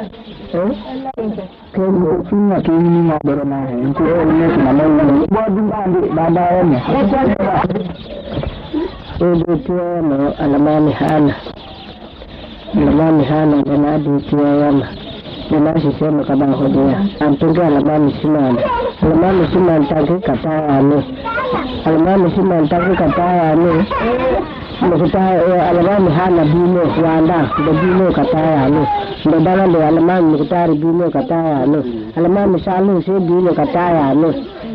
Kalau cuma kini ngobrol mana, itu ini nama ini buat di bandar ni. Ini dia no alamani hana dan ada dia yang masih sama kabar dia. Antum ke alamani siman tak kata anu. Alamani siman tak kata anu. Kita alamani hana bino wanda, bino kata anu. Dalam dia alamani kita bino kata anu. Alamani selalu si bino kata anu.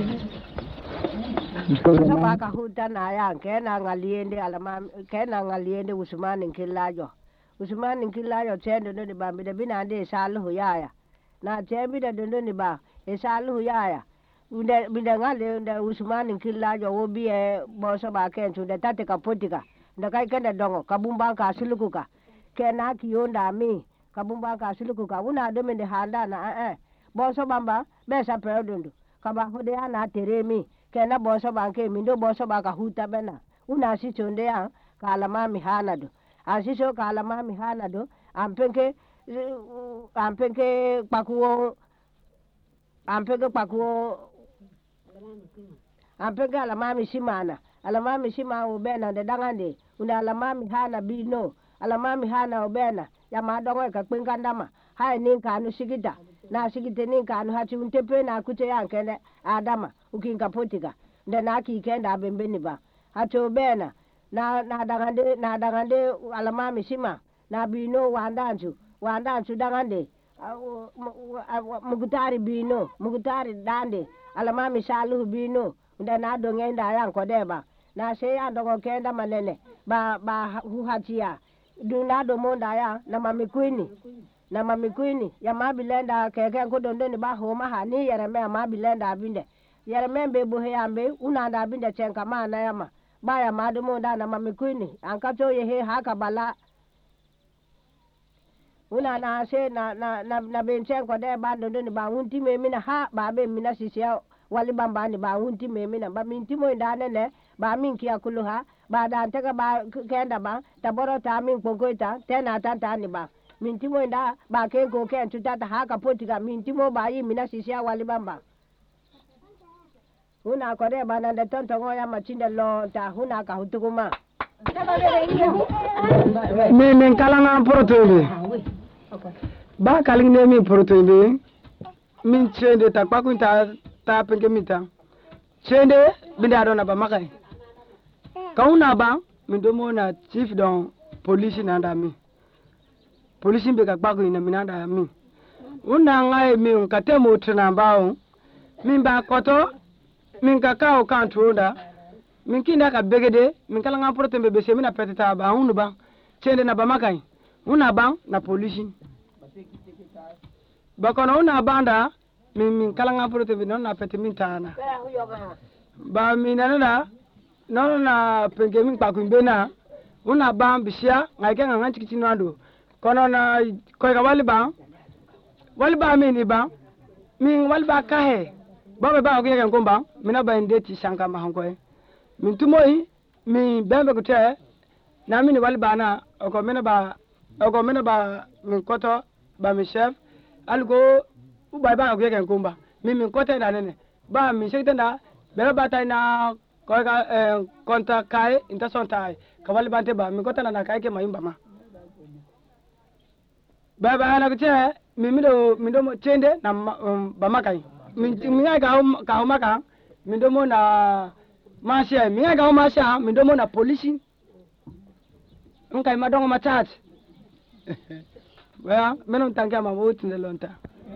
Saba ka hutan ayang kena ngaliende alamam kena ngaliende Usman Nkilayo chendo ndo ba mi de binande salu yaya na tembi de ndo ni ba e salu yaya binda ngale nda Usman Nkilayo obi e boso ba kentu de tate ka potika nda kai kenda dongo kabumba ka sulukuka kena kiyonda mi kabumba ka sulukuka una do mende handa na boso bamba besa perodundu kaba hode ana teremi kena boso banke mindo boso baka huta bena una si chonde ya kalama mihana do asiso kalama mihana do ampenke pakuo ampenke alama misimana ubena de dangande una alama mihana bino alama mihana ubena ya madongo ka kwenkandama hai ninkanu sigita na sigite ninkanu hati untepe na kute yankene adama ukinga potika nda na ki kenda bembeni ba hato bena na dangande alama misima na bino wandanchu dangande mugutari dande alama misalu bino nda na dongenda yanko deba na se ya dongo kenda manene ba huhatia dunado monda ya na mamikwini ya mabilenda keke nkodondo ni ba homa hani yereme mabilenda abinde yereme be bohe ambe unanda abinde chenka mana yama baya madu monda na mamikwini ankato yehe haka bala una na se na benchenko de bandondo ni ba unti memina ha ba be mina sisia wali bambani ba unti memina ba minti mo ndane ne ba minki akuluha ba danteka ba kenda ba taboro ta min konkoita tena tantani ba mintimo nda ba kengo ken tutata haka potika mintimo ba yi mina sisia wali bamba una kore bana de tonto ngoya machinda lo ta huna ka hutukuma men kalanga protobe ba kalingne mi protobe min chende ta kwakunta ta penke mita chende binda dona ba makai kauna ba min domo na chief don police na ndami polisi be ka gbago ina minanda mi una ngai mi ka temo tuna bawo min ba koto min ka kawo kan tuoda min kinda ka begede min kala nga porte be se mina petita ba hunu ba chende na ba makai una ba na polisi ba kono una banda min kala nga porte be non na pete min tana ba minana na penge min pa kumbena una ba bisia ngai ke nga chikiti nando kono na koy ka wali ba mi ni ba min wali ba ka he ba ba ko yeken komba mina ba ndeti sanka ma hanko min tumoyi min bembe ko te na min wali ba na ko mina ba min koto ba mi chef algo u ba ko yeken komba min kote na nene ba mi sekte na be ba tay na ko ka konta kai inta son tay ka wali ba te ba min kote na kai ke mayimba ma baba ana kuche mindo mo chende na bamakai minga ka maka mindo mo na masha minga ka masha mindo mo na polisi nkai madongo matatu wa menon tanga ma wotu ne lonta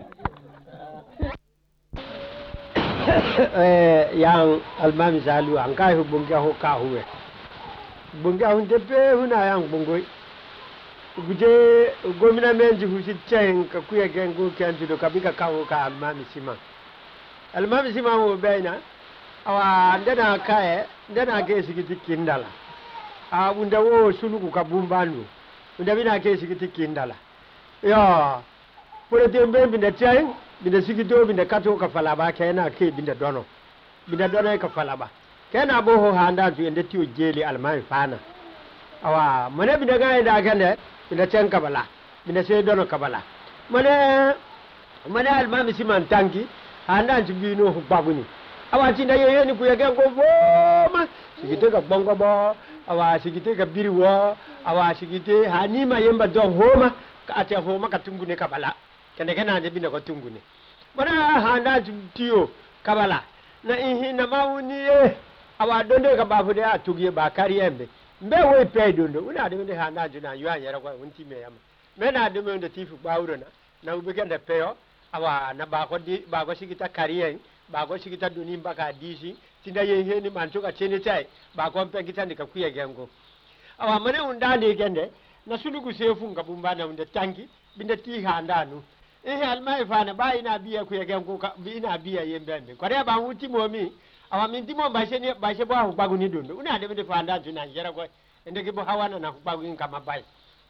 yang almami salu ankai hu bunga ho ka huwe bunga hunde pe huna yang bungoi guje gomina menji husi chen ka kuya gengo kanti do kabika kawo ka almami sima mo beina awa ndana kae ndana ke sigiti kindala a unda wo suluku ka bumbanu unda bina ke sigiti kindala yo pore tembe binda chen binda sigito binda kato ka falaba kena ke binda dono ka falaba kena bo ho handa tu ende tiyo jeli almami fana awa mane binda ga da kende binda chen kabala binda se dono kabala mana almami siman tanki anda bino baguni awa tinda ye ni kuya ko boma sigite ka bongo bo awa sigite ka biriwo awa sigite hanima yemba don homa ka ate homa ka tungune ka bala kende kana je bino ko tungune mana handa tiyo kabala na ihi na mawuni e awa donde ka bafu de atugie ba kariyembe mbe we pe dondo una de de handa juna yo anyara kwa unti me yama mena de me de tifu bawro na ubekende peo awa na ba ko sigita kariyen ba ko sigita duni mbaka disi tinda ye he ni manchoka chene chai ba ko mpe kitani ka kuya gengo awa mane undani gende na sulugu sefu ngabumbana unde tangi binde ti handanu almai fana ba ina biya kuya gengo ka ina biya yembembe kwa ba huti momi awa minti mo ba she bo hu baguni dondo una de fanda juna yera ko ende ke bo hawana na baguni kama bai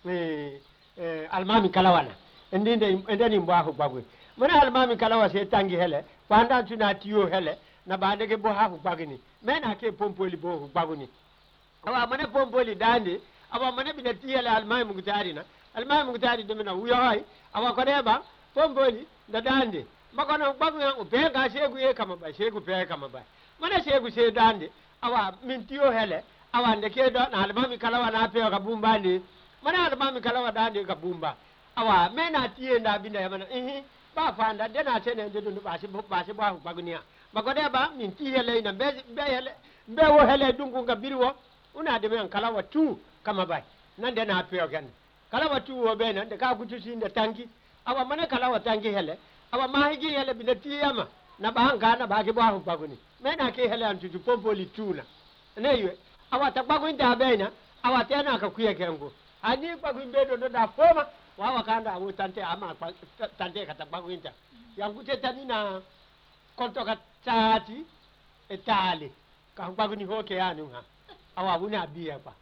almami kalawana ende ni mbo hu baguni mana almami kalawa se tangi hele fanda juna tiyo hele na ba de ke bo hu baguni mena ke pompoli bo hu baguni awa mana pompoli dande awa mana bi de tiyele almami mugtari na almami mugtari de mena uyoi awa ko de ba pompoli da dande makono baguni upe ga shegu e kama ba shegu pe kama ba mana shegu se dande awa mintiyo hele awa ndeke do na almami kalawa na pe ka bumbani mana almami kalawa dande ka bumba awa mena tiye nda binda yamana ba fanda de na tene de do ba se ba bagunia magode ba minti hele ina be hele be wo hele dungu ga birwo una de men kalawa tu kama bai nan de na pe gan kalawa tu wo be nan de ka kutu sinde tanki awa mana kalawa tanki hele awa mahigi hele binda tiyama na ba hanga na ba ke ba baguni mena ke hele antu tu pompoli tuna newe awa ta baguni da bena awa tena ka kuya kengo ani baguni be do da foma wawa kanda awu tante ama tante ka ta baguni ta yangu te tanina konto ka tati etale ka baguni hoke anu ha awa buna biya pa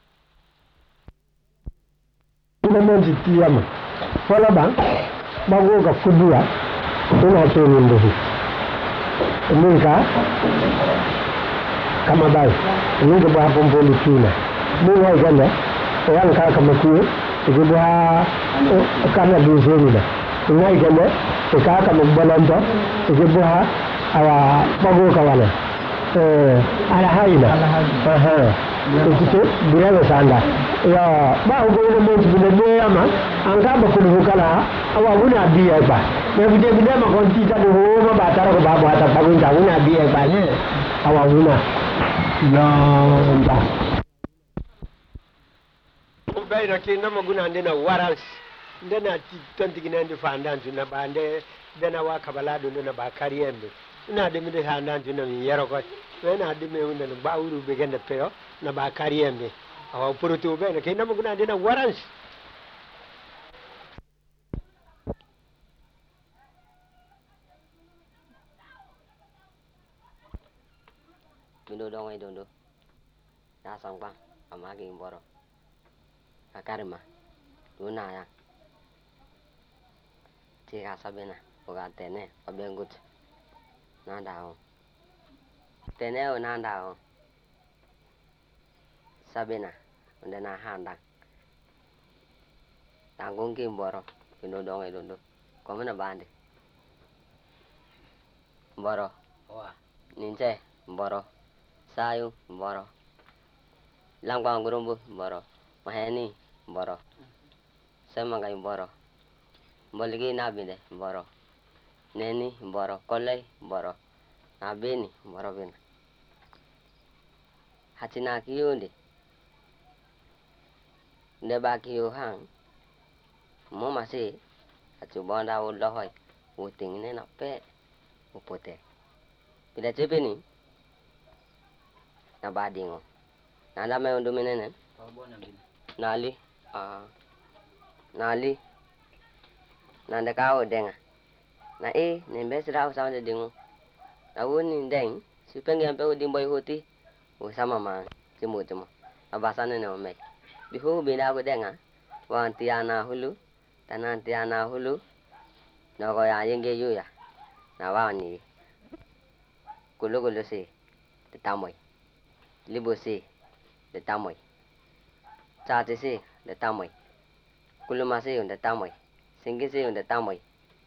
ina monji tiyama fola ba bago ga kudura ina to ni ndo Munga kama bai munga ba pompoli tuna munga iganda yang ka kama kuye igwa kana duzeni da munga iganda ka kama balanda igwa awa bago kawana ala haina ikite burawe sanda ya ba ugo ile monti bile ama anga ba kudukala awa buna biya ba me bide ma konti ta do ma ba tara ko ba ta bagun ta buna biya ba ne awa buna ya ba bai da ke na maguna ndena warals ndena tonti ginande fandan tuna bande dena wa kabala do na ba kariyembe ina de mi de handan tuna mi yero ko na de me wonde no ba uru be gende peo na ba kariyembe awa purutu be na ke na maguna ndena warals Mindo dong ai dondo na sang bang amagi mboro akarima duna ya tika sabena oga tene obengut nandao tene o nandao sabena onde na handa tanggung ki mboro mindo dong ai dondo komena bande mboro wa ninje mboro sayu mboro langwang gurumbu mboro maheni mboro semangai mboro mboligi nabinde mboro neni mboro kolai mboro nabini mboro bin hatina kiyundi ndeba kiyu hang mo masi hatu bonda ulohoi uting ne nape upote bila jepeni na badingo nanda me undu menenen nali nali nanda kao denga na nembe sira usawa de dingo na woni deng si pengen pe udi boy huti usama ma cemu abasane ne me bihu bina ko denga wan tiana hulu tanan tiana hulu no ko ya yenge yu ya na wani kulu si tamoy libusi de tamoy chati si de tamoy kulumasi de tamoy singisi unde tamoi.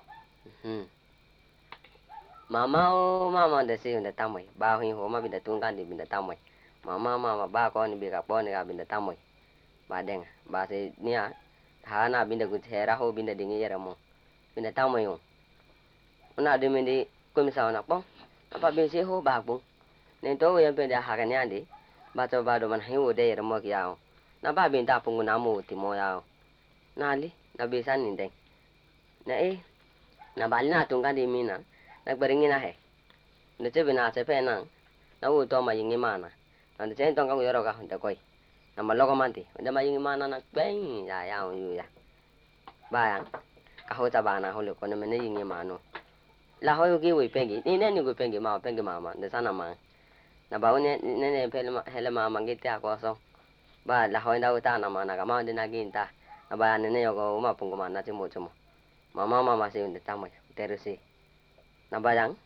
Mama de si unde tamoi. Ba hui ho ma binda tungkan di binda tamoi. Mama ba ko ni bika po ni ka binda tamoi. Ba deng ba se nia hana binda guthera ho binda dingi yera mo. Binda tamoi yo. Una de mindi komisa na po. Apa bin si ho ba bu. Nen to yan binda ha kan yandi. Ba to ba do man hi wo de yera mo ki yao. Na ba bin ta pungu na mo ti mo yao. Na li na bisa ni deng. Na na bali na tungkan di mina. Nagbaringi na he. Na chebe na chepe na. Na u to ma yingi mana. Na chen tong ka yoro ka hunta koi. Na maloko manti. Unda ma yingi mana na beng ya ya yu ya. Ba ya. Ka ho ta ba na ho lo ko na me ne yingi mano. La ho yu ki wi pengi. Ni ne ni wi pengi mama. De sana ma. Na ba ne hele mama ngi ta ko so. Ba la ho nda uta na mana ka ma de na ginta. Na ba ne ne yo ko ma pungu mana chimo. Mama si unda tamai. Terusi. Na ba yang?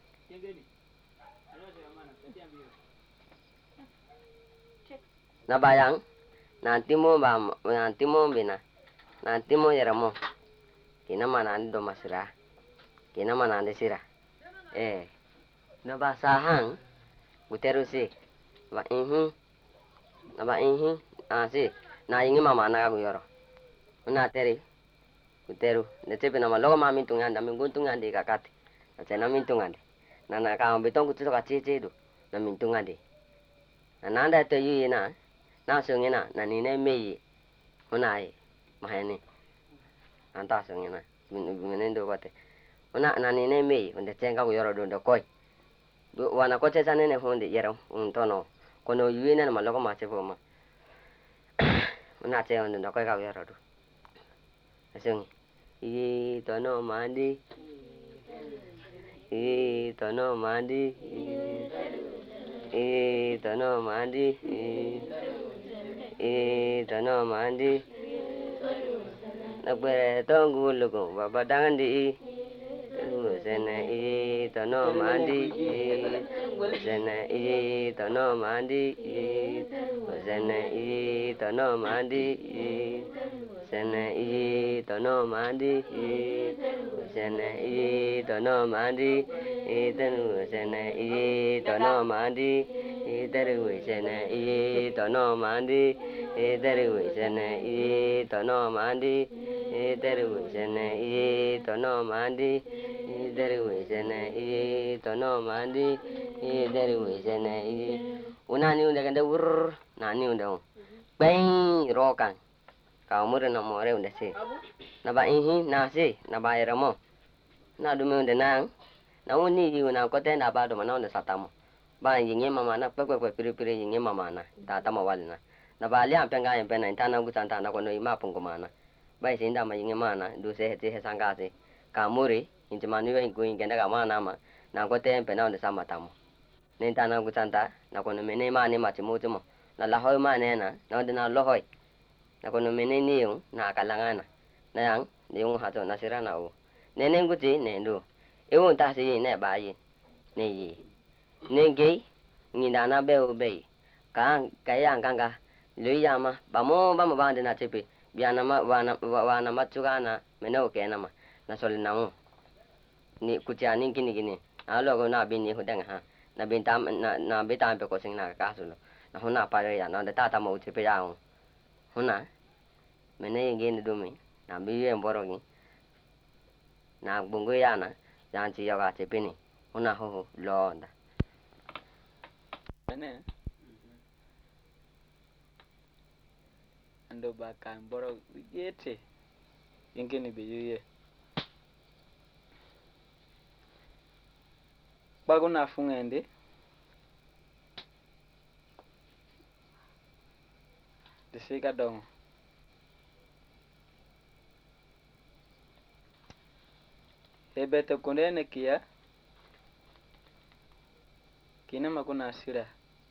Na bayang nanti mo bina nanti mo yera mo kina mana ando masira kina mana ande sira na ba sahang guterusi ba na ba si na ingi mama na ka yoro una teri guteru ne tepe na malogo mami tungan da minguntungan di kakati na tena mintungan na ka ambitong kutu ka chiche do na mintungan di na nanda to yu na na sungina na ni ne mei hunai mahani anta sungina minendo kote una na ni ne mei unde tenga ko yoro do koi do wana ko tesa ne honde yero tono kono yuina na maloko ma chepo ma una che onde koi ka yoro do asung tono mandi tono mandi tono mandi tono mandi nakbere tongu lugo baba dangandi sene tono mandi sene tono mandi sene tono mandi sene tono mandi sene tono mandi tenu sene tono mandi teru sene tono mandi teru sene tono mandi teru sene tono mandi teru sene tono mandi teru sene unani unda kanda ur nani unda bang rokan kaumur na more unda se na ba na se na ba eramo na dume unda nang na uni yu na ko te na ba do mana unda satamo ba yinge mama na pe piri yinge mama na ta ta ma walna na ba lia penga en pena ta na gu santa na ko no ima pungu mana ba sinda ma yinge mana du se he sanga se kaumuri inti manu yu gu ingenda ka mana ma na ko te pena unda sama tamo nen ta na gu santa na ko no mene ma ne ma chimo na la hoy ma ne na unda na lo hoy na ko no mene ni yung na kalangana na yang ni yung hato na sira na u nenen guti nendo ewo ta si ne ba yi ne yi ne ge ni na na be o be ka yang kanga lu ya ma ba mo ba de na chepe biana ma wa na ma chuga na meno ke na ma na sol na mo ni kutia ni gini alo ko na bin ni hu dang ha na bin tam na be tam pe ko sing na ka su lo na hu na pa ya na de ta mo chepe ya hu na mene ngi ni do mi na bi yen boro gi na bungu ya na yang chi ya ga chepe ni hu na ho lo nda mene ando bakan boro yete yengeni be yuye bago na fungende de sega dong ebete kundene kia kina makuna sira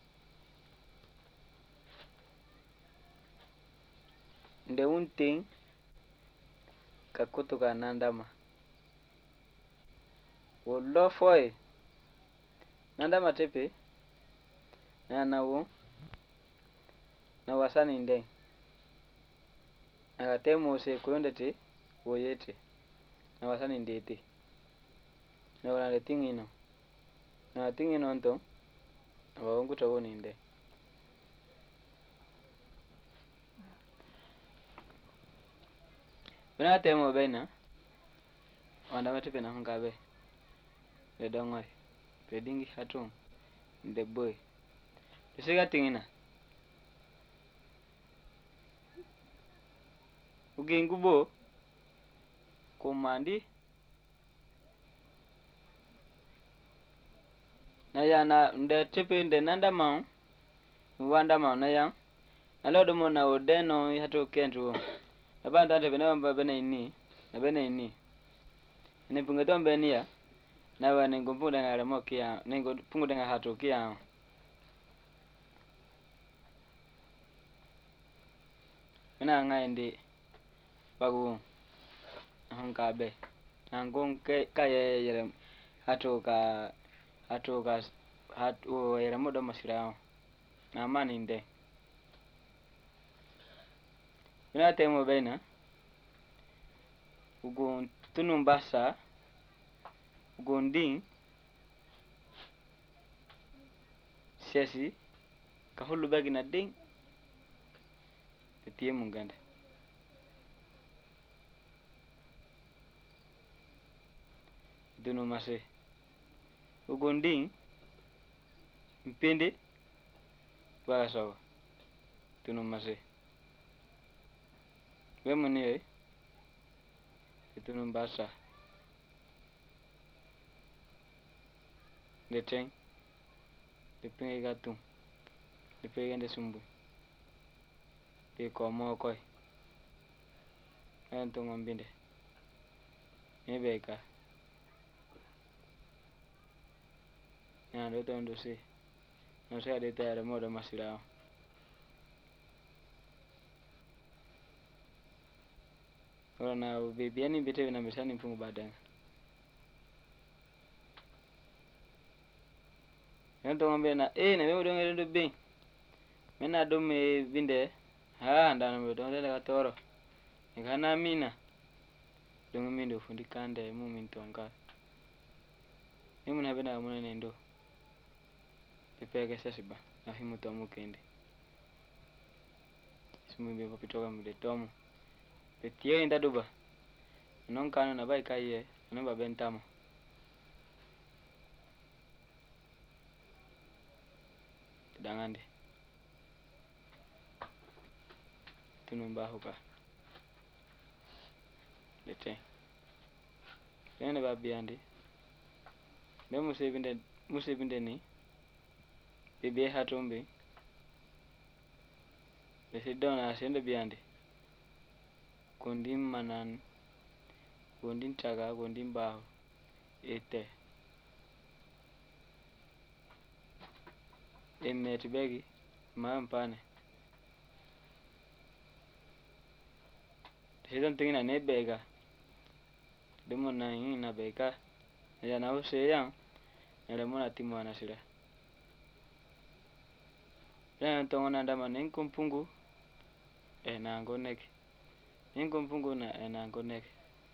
nde unting kakutu ka nandama wollo foy nandama tepe na wo na wasani nde na temo se kuyonde te woyete na wasani ndeti na wana tingino na tingino nto abaongo tawoni nde bena temo bena wanda mate pena hungabe le dongoi pedingi hatung de boy desiga tingina ugingubo kumandi na yana nde tepe nde nanda mau wanda mau na yang alodo mo na odeno hato kentu abanda nde bena bena ini na bena ini ni pungeto mbenia na wa ningo na remo kia ningo pungu denga hato kia ina ngaindi bagu hankabe nangon kaye yere hatu yere modo masirao na mani nde ina temo bena ugun tunumbasa ugun sesi kahulu bagi na ding tetie munganda dunu mase ugun mpende baso dunu mase wemuni dunu basa deteng depenge gatum depenge sumbu de komo koy ento ngombinde nebeka ya ndo tondo si no se de tare modo masirao na bibiani bite na misani mpungu badanga ento ngombe na na memo donge ndo bin mena dome binde ndana mbe donge daga toro ngana mina donge mindo fundi kande mu mintonga na bena mona nendo pepeke sasiba na himu tomu kende simu be popitoka mde tomu petie inda duba non kanu na bai kaiye no ba bentamo dangande tunumba huka lete ene ba biande ne musebinde ni bebe hatombe lesidona asende biande kondim manan kondim taga kondim baho ete emeti begi mampane sidon tingina ne bega demo na ina bega ya na useya ele mona timwana sira ya ntongona ndama nenkumpungu na ngoneke nenkumpungu na ngoneke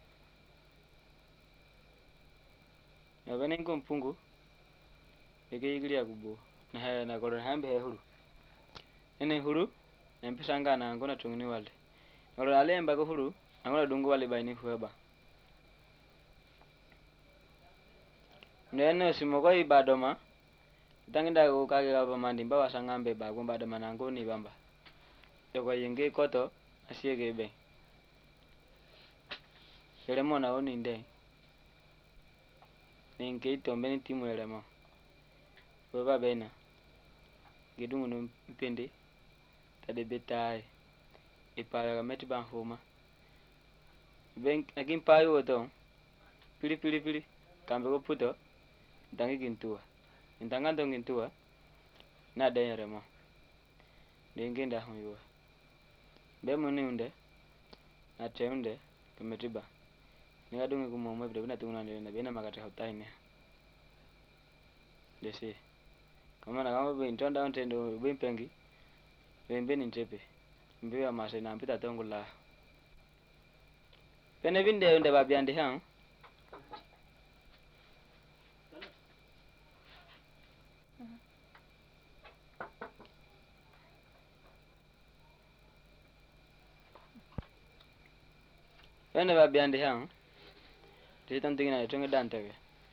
ya bene nkumpungu ege iglia gubo na goro hambe huru ene huru empisanga na ngona tungini wale ngoro alemba go huru ngona dungu wale baini hueba nene simoko ibadoma tanginda go kage ga mandi mbawa sangambe ba go badoma na ngoni bamba yoko yenge koto asiege be elemo na oni nde nenke itombe ni timu elemo baba bena gedungu no mpende tade betai ipara meti ban homa ben agin payo oto pili kambe go puto dangi gintua intanga gintua na dayere mo dengenda hoyo be moni unde na teunde kumetiba ni adungu kumomo bide bina tunguna na bena makate hotaine desi kama na kama be ntonda ontendo be mpengi be ntepe mbiwa mase na mpita tongula pene binde unde babyande hang Ene ba biande hang. Ti tan tingina itunga dantege.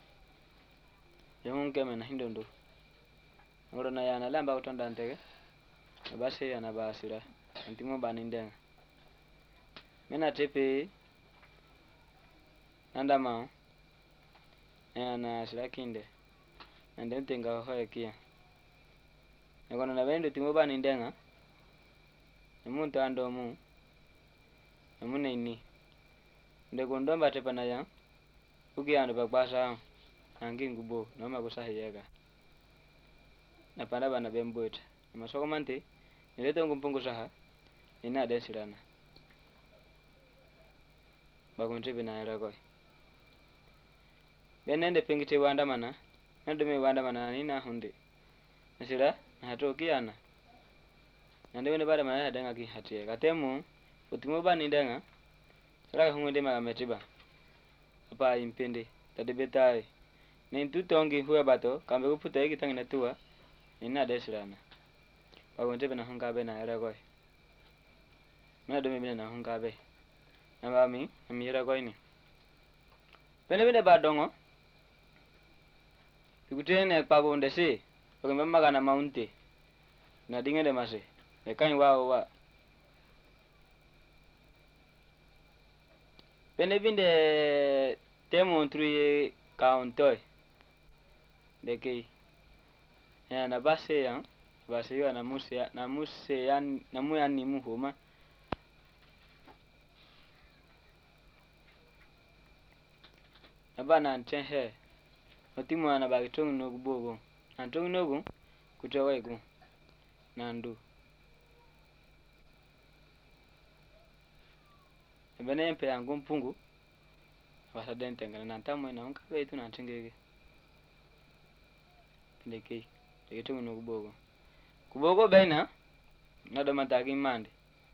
Yung keme na hindondo. Ngoro na yana lamba uton dantege. Basi yana basira. Antimo banindenga. Mena tepe andama yana sirakinde. Ande ntenga hoye kia. Ngoro na bendo timo banindenga. Namuntu ando mu. Namune ini. Ndego ndomba tepa na ya. Uki ando bakbasa angi ngubo noma kusahiyega. Napanda bana bemboet. Masoko mante nilete ngumpungu saha ina desirana. Baguntibi na eragoi. Benende pengite wanda mana. Nandome wanda mana nina hundi. Nasira na hatoki ana. Nandewene bada mana denga ki hatie. Katemu utimo bani denga. Sara hunde magametiba. Apa impende tadebetai. Nintu tongi huwa bato kambe kuputa eki tangina tua ina desirana. Baguntibi na hungabe na eragoi. Mena dome bine na hungabe. Nabami amira goini. Bene badongo. Ikutene pagonde si. Pagamba magana maunti. Na dingene mase. Nekani wa. Bene binde temo ntruye kauntoy. Deki. Ya na base yang. Base yo na muse yan namu yan ni muhoma. Abana nchenhe. Otimu ana bagitongu nogu bogo. Antongu nogu kutewa igu. Nandu. Ebene mpe yangu mpungu. Wasa dentengana nantamu ina unkabe itu nanchengege. Ndeki. Dekitongu nogu bogo. Kubogo bena. Nado matagi mande.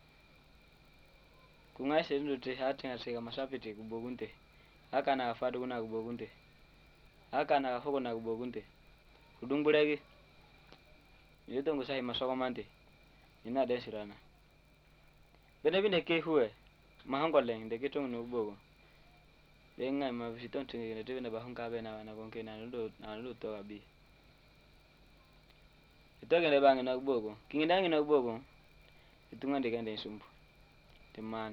Kungaise ndu te hati ngasega masapiti kubogunte. Haka na afadu kuna kubogunte. Haka na afoko na kubogunte. Kudungburegi. Yuto ngusahi masoko mante. Ina desirana. Bene ke huwe. Mahango leng de kitongu nubogo. Denga mavisiton tingi na tibina bahunga be na wana konke na nudo to abi. Itoke ne bangi na kubogo. Kingidangi na kubogo. Itunga ndikende nsumbu. Temani.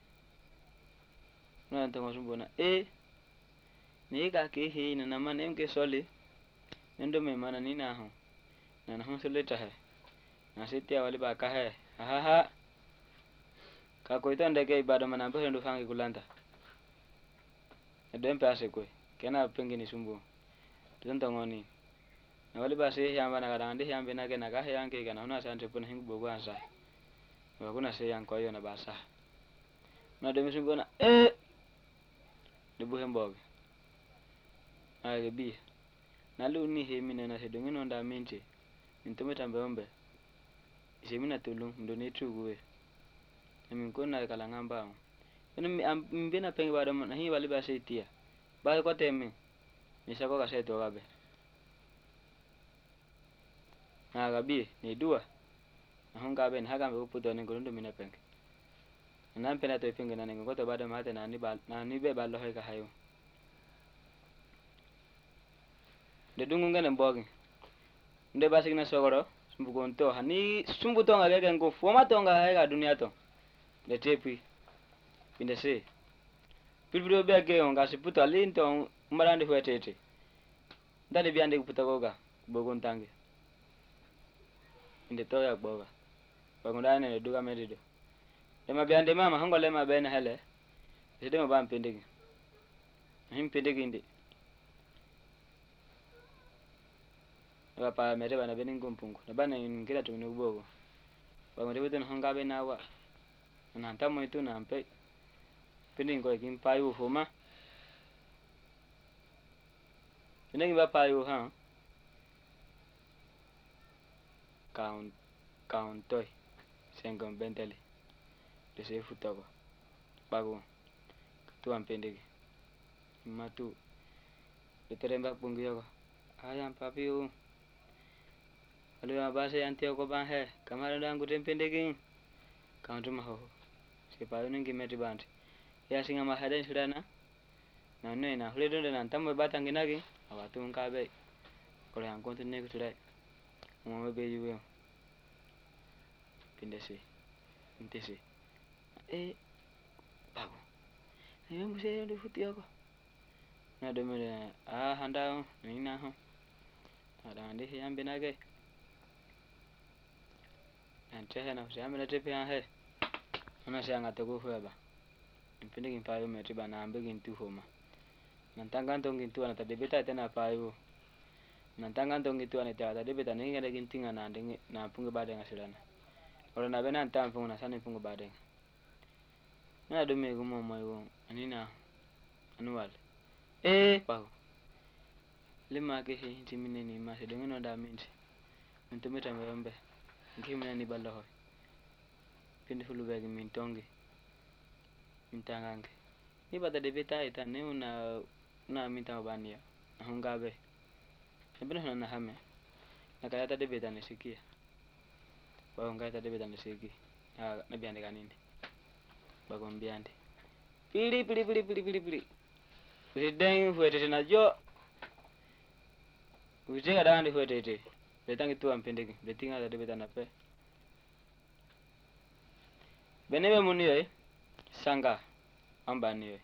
Na ntongo sumbu na nika kehe na namane mke soli. Nendo me mana nina ho. Na nahon solita he. Na sitia wali baka he. Ha. Kako ito ndeke ibado mana mpe ndu fangi kulanta. Edo mpe ase kwe. Kena pengi ni sumbu. Tutonto ngoni. Na wali basi yamba na kadangandi yambe na kena kahe yanke kana huna sante puna hingu bogu ansa. Wakuna se yang kwa yo na basa. Na demi sumbu na Debu hemboge. Bi. Nalu ni hemina na sedongino nda minche. Ntume tambe ombe. Isemina tulung ndoni tuguwe. Nimkona kala ngamba. Mbina pengi bado na hii wali basi itia. Ba ko teme. Nisako kaseto gabe. Na gabi ni dua. Na honga ben haga mbe uputo ni ngondo mina pengi. Na mpena to pengi na ngo to bado mate na ni be ballo he ka hayo. De dungu ngene mbogi. Nde basi na sogoro sumbu nto hani sumbu to ngage ngo foma to ngaga ga dunia to. De tepi. Pinde se. Pilbiro be ge on gasi puto alinto mbalande huetete. Ndale biande kuputa goga bogo ntange. Inde to ya boga. Bagunda ne duga medido. Ema biande mama hango lema bena hele. Sidema ba mpendegi. Mpendegi inde. Bapa mere bana beni ngompungu. Na bana ngila tumini ubogo. Bagunda wetu hanga bena wa. Na ntamo itu na mpe. Pendi ngo kimpai ufuma. Penegi ba payo ha. Count toy. Sengom bentele. Dese futogo. Bago. Tu ampendegi. Matu. Beteremba pungiyo. Ayam papiu. Alu base antio ko ban he. Kamara dangu tempendegi. Countu maho. Sipayo ningi meti bandi. ya singa mahaden sudana na ne na hule donde na tamu batang ginagi awatu ngkabe kole ang kontu ne kuturai mo be yuwe pindesi intesi bago ni muse ndo futi ako na do mele handa ni na ho ada ande yambe nage antehe na usiambe tepe he ana sianga tego hueba impinde kimpayo metiba na ambe gintu homa nantanga ntongi tu ana tadebeta tena payo nantanga ntongi tu ana tadebeta ninga de gintinga na ndenge na punga bade ngasilana ora na bena ntam punga na sana punga bade na do me gumo moyo anina anuwal pa lima ke he timine ni ma se dengono da minti ntumeta mbembe ngimna ni ballo pindi fulu bagi min tongi mintangange ni bata de beta ita ne una minta bania hungabe ebena na hame na kaya ta de beta ne sikia ba hunga ta de beta ne siki na biande kanini ba gombiande pili usideng fuete na jo ujenga dandi fuete betangi tu ampendeki betinga ta de beta na pe benebe munio sanga ambani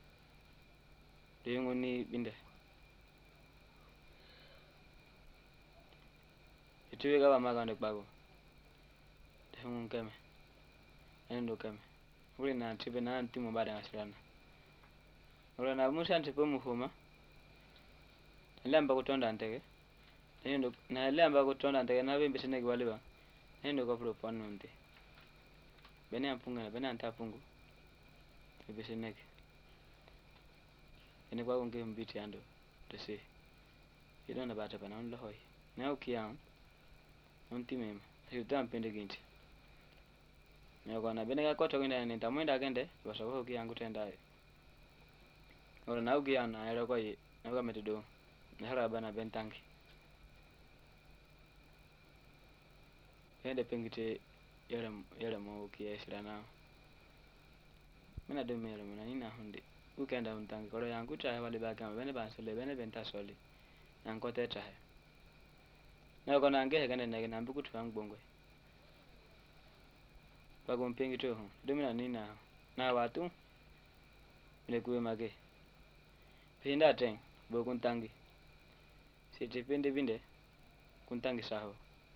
ngoni binde ituwe kaba magande bago tehungun keme endo keme uli na tibe na ntimo bada ngasilana ula na musa ntipo muhuma lamba kutonda ntege endo na lamba kutonda ntege na bimbe sinegi waliba endo ko pro panu nte bene ampunga bene antapungu bimbe sinegi ene kwa unge mbiti ando tese idona bata pana on lohoy na ukiam on timema yutam pende ginti na kwa na bene ka koto ngenda ni tamwenda gende basa ko kiyangu tenda ora na ugia na era kwa yi na kwa metudo na hara bana bentangi ende pengite yere mo kiesira na mina do mero mina nina hunde ukenda untangi koro yangu tahe wale baka bene bansole bene benta soli nankote tahe na kona ngehe kende nege nambu kutu angbongwe bago mpengi to ho domina nina na watu le kuwe mage pinda teng bo kuntangi siti pinde binde kuntangi saho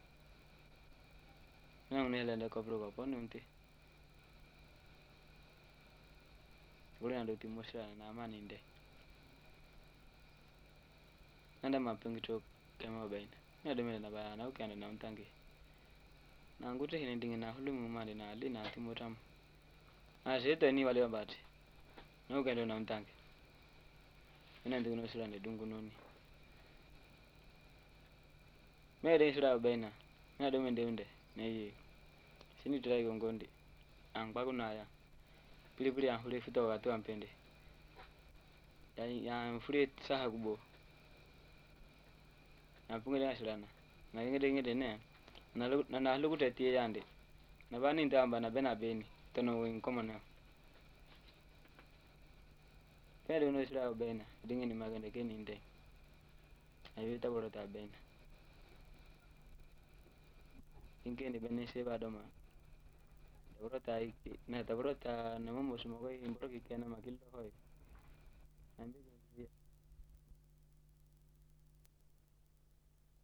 na unele ndo kopro ko ponu nti ule ndo timosha na amani nde nanda mapengi to kema baina na domina na bana na ukanda na untangi na ngute hine ndingi na hulu mumande na ali na timotam na seta ni wale wabati na ukanda na untangi ina ndingi no sila ndungu noni mere sila baina na domende unde nei sini turai gongondi angbago na ya pilipili ya hule futa watu ampende ya mfuri saha kubo na pungele ngasilana na ngede ne na halu kutetie yande na bani ndamba na bena beni tono wing komana pere no sira bena dingi ni magande keni nde ayita borota bena ingeni bene seba doma borota iki na borota na momo sumo ko imboro kikena makillo hoy ambi